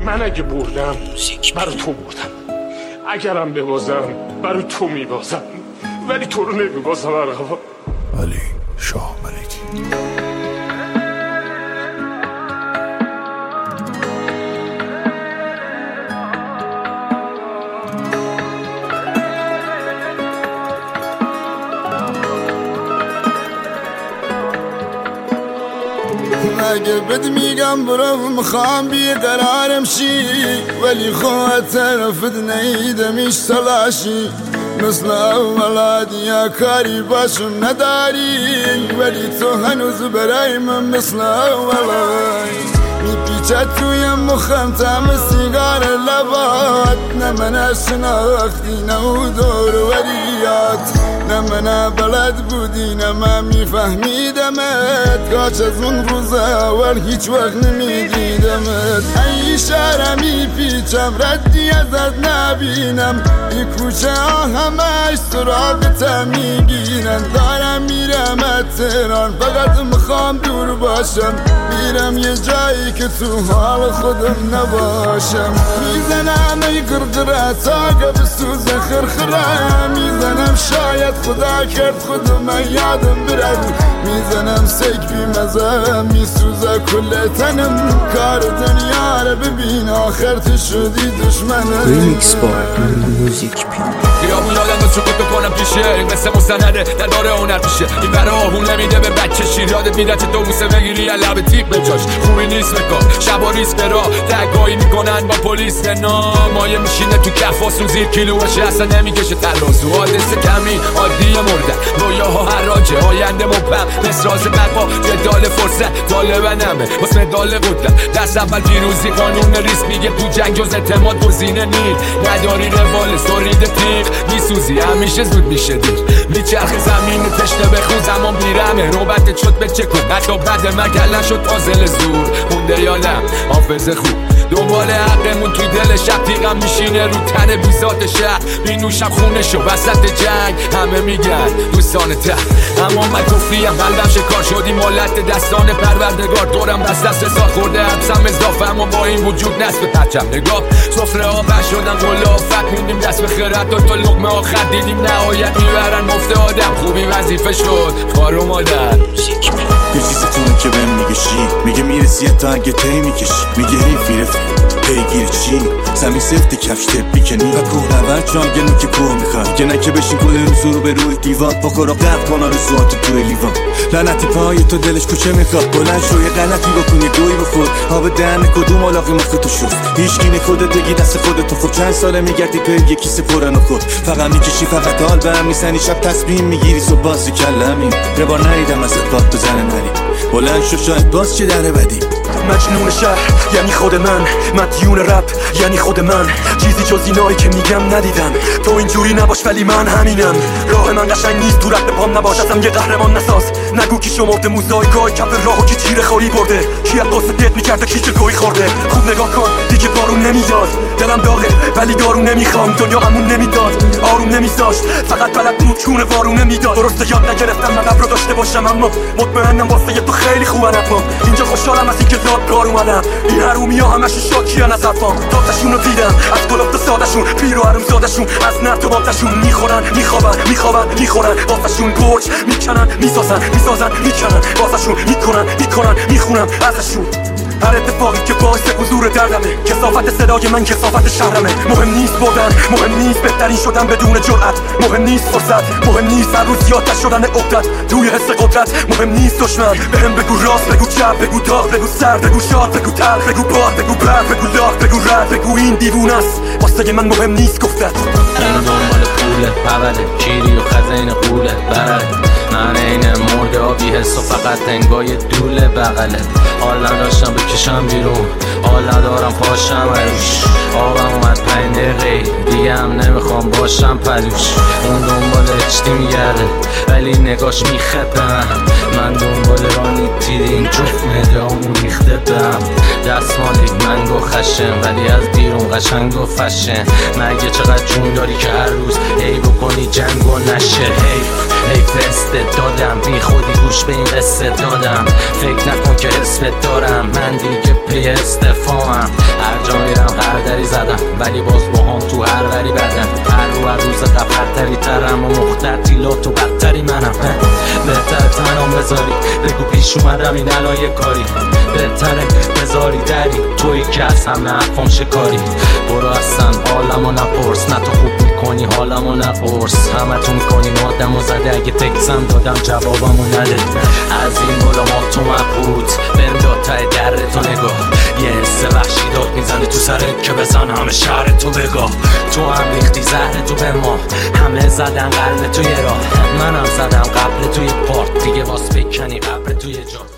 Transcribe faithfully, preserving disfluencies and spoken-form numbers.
من اگه بردم برای تو بردم، اگرم ببازم برای تو میبازم، ولی تو رو نمیبازم. آقا علی شاه ملکی. اگه بد میگم برو میخوام بیقرارم شی، ولی خواهد طرفت نیدمیش تلاشی. مثل اول دیا کاری باشم نداری، ولی تو هنوز برای من مثل اولای. میپیچه توی مخم تم سیگار لبات، نه من شناختی نه دور وریات، نه من بلد بودی نه من میفهمیدمت. کاش از اون روز اول هیچ وقت نمیدیدمت. ای شهر میپیچم ردی ازت نبینم، ای کوچه ها همش سراغتم میگیرن. دارم میرم از تهران فقط میخوام دور باشم، میرم یه جایی که تو حال خودم نباشم. میزنم ای گرگره تا به سوز خرخره، میزنم شاید خدا کرد خودم من یادم برد. میزنم سیک بی مزه میسوزه کل تنم، کار دنیا رو ببین آخر تو شدی دشمنم. ریمیکس با موزیک پیان. خیابون آدم رو سکوت بکنم پیشه، این مثل مستنده در داره هنر پیشه. این برای آهون نمیده به بچه شیر، یادت میده چه دو موسه بگیری یا لب تیپ بجاش. خوبی نیست بکار شبا ریس برا دقایی میکنن با پلیس نه. مایه میشینه تو کفاسون زیر کیلوشه اصلا نمیکشه ترازو. حادثه کمی عادی مردن، رویاها حراجه آینده مبهم. مسراز بقا جدال فرصت طالبنمه واسه مدال قدرت. دست اول پیروزی قانون ریس میگه تو جنگ جز اعتماد گزینه نیست. نداری روال سورید تیغ میسوزی همیشه زود میشه دیر. میچرخ زمین تشنه بخون زمان بیرمه روبت شد به چه کن. حتی بعد مگل نشد پازل زور مونده یا نه حافظه خوب. دنبال حقمون توی دل شب تیغم میشینه رو تن بیزات شهر. بینوشم خونه شو وسط جنگ همه میگن دوستان ته، اما من کفریم قلبم شکار شدی مالت دستان پروردگار. دورم بس دست سال خورده حبسم اضافه، اما با این وجود نصف پرچم نگاه. سفره ها بر شدن غلافت میدیم دست به خیرت تا تا لقمه آخر دیدیم نهایت میبرن مفت آدم. خوبی وظیفه شد خار و مادر. یه چیزی تو که بهم میگه شی، میگه میرسی تا اگه تی میکشی، میگه حیفی رفت پیگیر چی زمین سفت کفش تپی کنی و کوه نور چام گنو که کوه میخواد. میگه نه که بشین کل روز رو به روی دیوان بخور و قرق کن آرزوات توی لیوان. لعنتی پای تو دلش کوچه میخواد، بلند شو یه غلطی بکن یه گوی بخور. آب دهن کدوم علاقی مخ تو شست، هیچ کی خودت بگی دست خودتو. خب چند ساله میگردی پی یه کیسه پرن و خود، فقط میکشی فقط حال به هم میزنی. شب تصمیم میگیری صبح باز کلمی یه بار ندیدم ازت باد تو زن نری. بلند شو شاید باز چه دره بدی. مجنون شهر یعنی خود من، مدیون رپ یعنی خود من. چیزی جز اینایی که میگم ندیدم، تو اینجوری نباش ولی من همینم. راه من قشنگ نیست تو رد پام نباش، ازم یه قهرمان نساز. نگو کی شمرده موزاییکای کف راهو کی تیر خوری برده، کی از قصه دت میکرده کی چه گویی خورده. خوب نگاه کن دیگه بارون نمیاد، دلم داغه ولی دارون نمیخوام. دنیا همون نمیداد آروم نمیذاشت، فقط بلد بود چونه وارون نمیداد. درسته یاد نگرفتم من رو داشته باشم، اما مطمئنم واسه تو خیلی خوبن. اما اینجا خوشحالم از اینکه زاد کار اومدم. این حرومی ها همش شاکیان از حرفام، دادشون رو دیدم از گلاب تا سادشون. پیر و حروم زادشون از نرد و بادشون میخورن میخوابن میخوابن میخورن. واسشون برج میکنن میسازن میسازن میکنن. واسشون میکنن میکنن میخونم ازشون. هر اتفاقی که باعث حضور دردمه، کثافت صدای من کثافت شهرمه. مهم نیست بردن، مهم نیست بهترین شدن بدون جرأت. مهم نیست فرصت، مهم نیست هر روز زیادتر شدن عقدت روی حس قدرت. مهم نیست دشمن بهم بگو راست بگو چپ، بگو داغ بگو سر، بگو شاد بگو تلخ، بگو باد بگو برد، بگو لاغ بگو رد، بگو این دیوونه است واسه من مهم نیست گفتت. این دنبال پوله پوله کیری و خزین قوله برد. من این مرده آبی حس و فقط انگای دوله بغله. حال نداشتم بکشم بیرون، حال ندارم پاشم عروش. آبم اومد پنج دقیقه دیگه هم نمیخوام باشم پلوش. اون دنبال اچتی میگرده ولی نگاش میخپه. من من دنبال رانی تیرین جفت مدامون ریخته بهم. دستمالی منگو خشن ولی از بیرون قشنگ و فشن. مگه چقدر جون داری که هر روز ای بکنی جنگ و نشه. حیف حیف استعدادم بی خودی گوش به این قصه دادم. فکر نکن که اسمت دارم من دیگه پی استفاهم. هر جا میرم وری زدم ولی باز با هم تو هر وری بدن. هر رو هر روز قفرتری ترم و مختر تیلات و بدتری منم. بهتره تنام بذاری بگو پیش اومدم این الان یه کاری. بهتره بذاری دری توی که از همه حرفام شکاری. برو اصلا حالمو نپرس نه تو خوب میکنی حالمو نپرس. همه تو میکنی مادمو زده اگه تکسم دادم جوابمو نده. از این بالا ما تو مبهود برم داد تای در تو نگاه. یه حس وحشی داد میزنه تو سرت که بزن همه شهر تو بگاه. تو هم ریختی زهر تو به ما همه زدن قلب توی راه. منم زدم قبل توی پارت دیگه واس بکنی قبر توی جا.